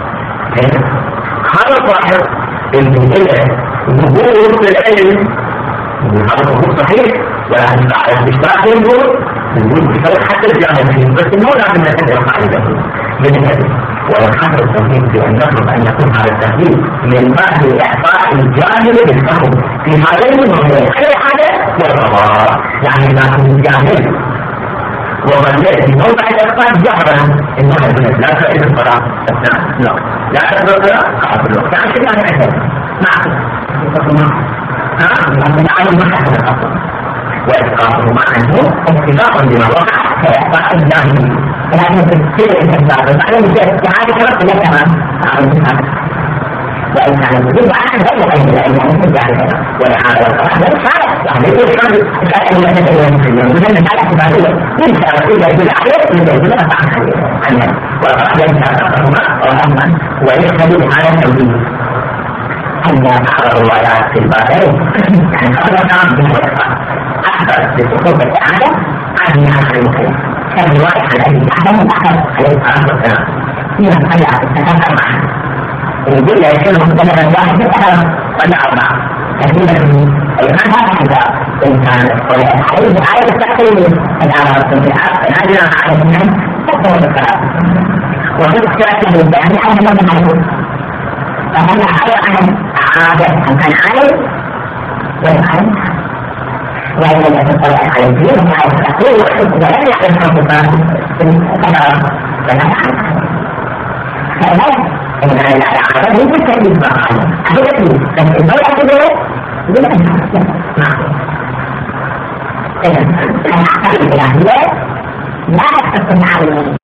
هذا الظاهر اللي إلى ظهور العلم وهذا هو صحيح ولكن بعد الإشراك ينظر يقول بفرق حتى الجاهلين بس مو لازم نتبع قاعدته من الهدف والحظر التوحيد بأن نطلب أن يكون هذا التهديد من بعد إعطاء الجاهل بالفهم في هذين الموضوعين أي حاجة والغضاء يعني لكن الجاهل ومن يأتي موضع الإعطاء جهرا إنها البنت لا تأتي الصلاة أثناء لا لا تأتي الصلاة قاعد الوقت يعني شيء يعني أثناء نعم ها لأن العالم ما تحت الأصل وإسقاطه معنى اتفاقا بما وقع كإعطاء الجاهل لكن تصير الإنسان بعدين يصير استعادة كرة لا تمام وإن كان الوجود عن غير غير لأن يكون جاهلا ولهذا القرآن لا يفعل يعني يقول كان الآن لا تدري المسلمين وجدنا على اعتبارية ينسى إذا يقول عليه إذا يقول لا فعل عنه والقرآن ينسى أكثرهما وأما ويختلف على التوجيه أن بعض الروايات في الباطل يعني قبل كلام به أكثر بسقوط الإعادة عن عن المسلم كالرواية عن أبي جهل أكثر عليه الصلاة والسلام فيها الحياة تتفق معها يقول لا يكون مختلفا واحد أكثر ولا أربعة لكن الإمام هذا حتى إن كان الحديث آية التحقيق الأعراض في العرض نادرا على الناس تكون الكلام وفي اختلاف البيان على من معلوم فهل على عن عادة أم كان عليه ويفعل وإذا لم يتطلع على الدين وعلى التقويم ولم يعلم حقوقه فلا فلا يفعل فلا إن أنا أعرف هو التأليف معه هذا التأليف لكن ما يعتبر يقول أنا نعم إذا الأحكام الإلهية لا تختص على